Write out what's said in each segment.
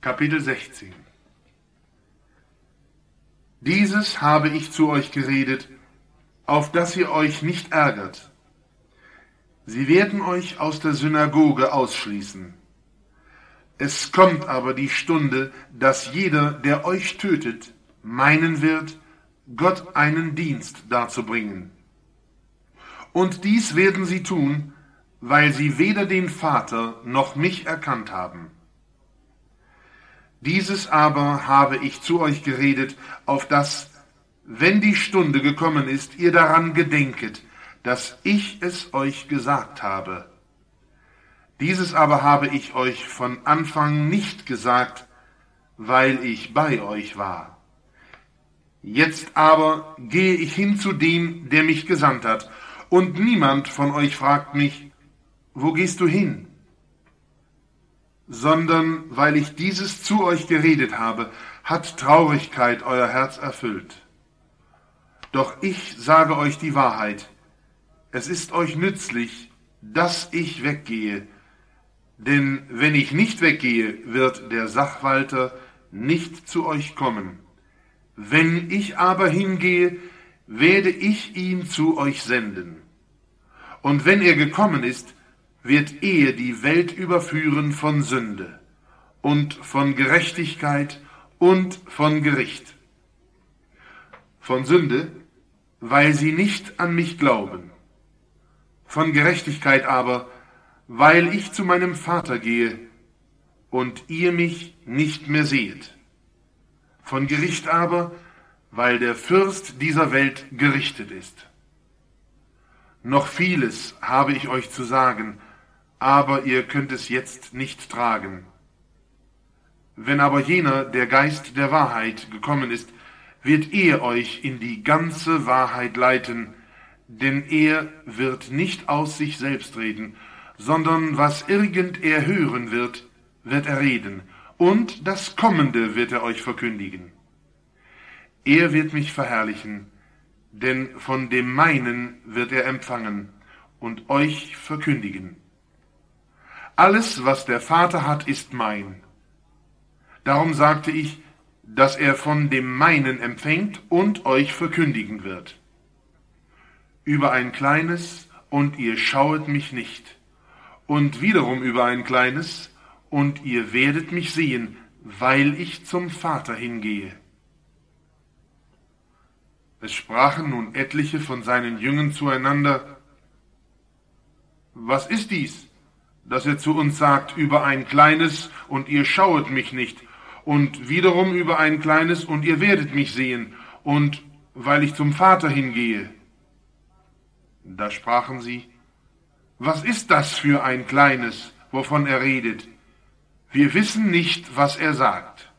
Kapitel 16. Dieses habe ich zu euch geredet, auf dass ihr euch nicht ärgert. Sie werden euch aus der Synagoge ausschließen. Es kommt aber die Stunde, dass jeder, der euch tötet, meinen wird, Gott einen Dienst darzubringen. Und dies werden sie tun, weil sie weder den Vater noch mich erkannt haben. Dieses aber habe ich zu euch geredet, auf dass, wenn die Stunde gekommen ist, ihr daran gedenket, dass ich es euch gesagt habe. Dieses aber habe ich euch von Anfang nicht gesagt, weil ich bei euch war. Jetzt aber gehe ich hin zu dem, der mich gesandt hat, und niemand von euch fragt mich, wo gehst du hin? Sondern weil ich dieses zu euch geredet habe, hat Traurigkeit euer Herz erfüllt. Doch ich sage euch die Wahrheit, es ist euch nützlich, dass ich weggehe, denn wenn ich nicht weggehe, wird der Sachwalter nicht zu euch kommen. Wenn ich aber hingehe, werde ich ihn zu euch senden. Und wenn er gekommen ist, wird er die Welt überführen von Sünde und von Gerechtigkeit und von Gericht. Von Sünde, weil sie nicht an mich glauben. Von Gerechtigkeit aber, weil ich zu meinem Vater gehe und ihr mich nicht mehr seht. Von Gericht aber, weil der Fürst dieser Welt gerichtet ist. Noch vieles habe ich euch zu sagen, aber ihr könnt es jetzt nicht tragen. Wenn aber jener, der Geist der Wahrheit, gekommen ist, wird er euch in die ganze Wahrheit leiten, denn er wird nicht aus sich selbst reden, sondern was irgend er hören wird, wird er reden, und das Kommende wird er euch verkündigen. Er wird mich verherrlichen, denn von dem meinen wird er empfangen und euch verkündigen. Alles, was der Vater hat, ist mein. Darum sagte ich, dass er von dem meinen empfängt und euch verkündigen wird. Über ein kleines, und ihr schauet mich nicht, und wiederum über ein kleines, und ihr werdet mich sehen, weil ich zum Vater hingehe. Es sprachen nun etliche von seinen Jüngern zueinander, was ist dies, dass er zu uns sagt, über ein kleines, und ihr schauet mich nicht, und wiederum über ein kleines, und ihr werdet mich sehen, und weil ich zum Vater hingehe. Da sprachen sie, was ist das für ein kleines, wovon er redet? Wir wissen nicht, was er sagt.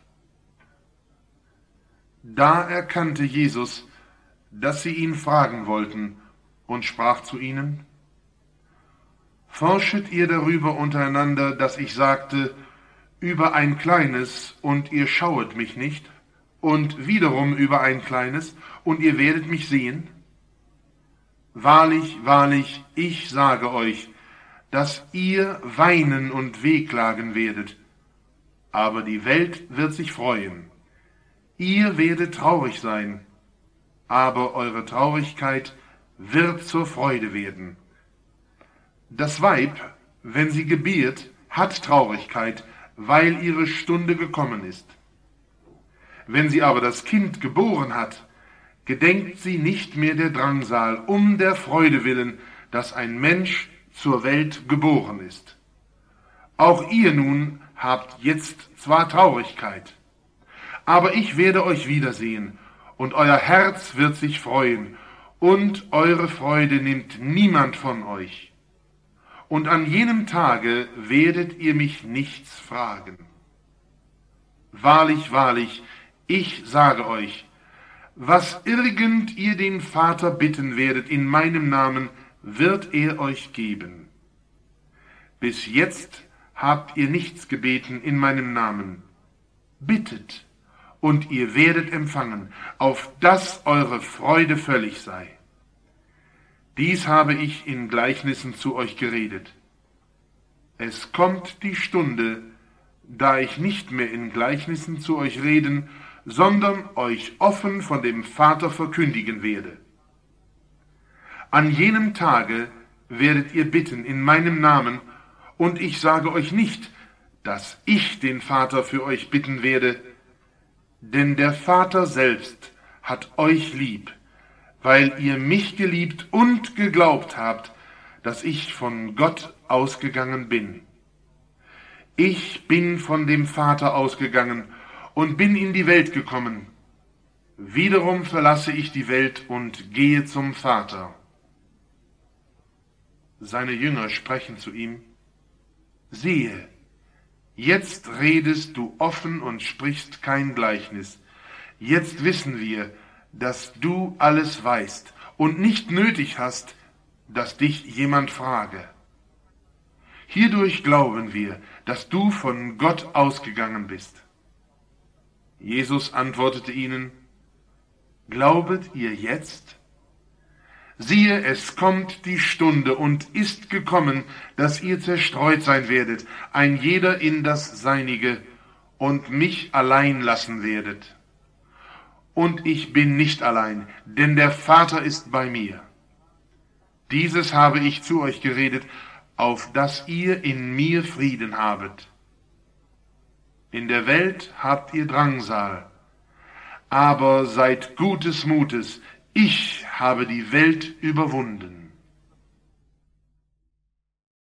Da erkannte Jesus, dass sie ihn fragen wollten, und sprach zu ihnen, forschet ihr darüber untereinander, dass ich sagte, über ein kleines, und ihr schauet mich nicht, und wiederum über ein kleines, und ihr werdet mich sehen? Wahrlich, wahrlich, ich sage euch, dass ihr weinen und wehklagen werdet, aber die Welt wird sich freuen. Ihr werdet traurig sein, aber eure Traurigkeit wird zur Freude werden. Das Weib, wenn sie gebiert, hat Traurigkeit, weil ihre Stunde gekommen ist. Wenn sie aber das Kind geboren hat, gedenkt sie nicht mehr der Drangsal, um der Freude willen, dass ein Mensch zur Welt geboren ist. Auch ihr nun habt jetzt zwar Traurigkeit, aber ich werde euch wiedersehen, und euer Herz wird sich freuen, und eure Freude nimmt niemand von euch. Und an jenem Tage werdet ihr mich nichts fragen. Wahrlich, wahrlich, ich sage euch, was irgend ihr den Vater bitten werdet in meinem Namen, wird er euch geben. Bis jetzt habt ihr nichts gebeten in meinem Namen. Bittet, und ihr werdet empfangen, auf dass eure Freude völlig sei. Dies habe ich in Gleichnissen zu euch geredet. Es kommt die Stunde, da ich nicht mehr in Gleichnissen zu euch reden, sondern euch offen von dem Vater verkündigen werde. An jenem Tage werdet ihr bitten in meinem Namen, und ich sage euch nicht, dass ich den Vater für euch bitten werde, denn der Vater selbst hat euch lieb, weil ihr mich geliebt und geglaubt habt, dass ich von Gott ausgegangen bin. Ich bin von dem Vater ausgegangen und bin in die Welt gekommen. Wiederum verlasse ich die Welt und gehe zum Vater. Seine Jünger sprechen zu ihm: Siehe, jetzt redest du offen und sprichst kein Gleichnis. Jetzt wissen wir, dass du alles weißt und nicht nötig hast, dass dich jemand frage. Hierdurch glauben wir, dass du von Gott ausgegangen bist. Jesus antwortete ihnen: Glaubet ihr jetzt? Siehe, es kommt die Stunde und ist gekommen, dass ihr zerstreut sein werdet, ein jeder in das Seinige, und mich allein lassen werdet. Und ich bin nicht allein, denn der Vater ist bei mir. Dieses habe ich zu euch geredet, auf dass ihr in mir Frieden habet. In der Welt habt ihr Drangsal, aber seid gutes Mutes, ich habe die Welt überwunden.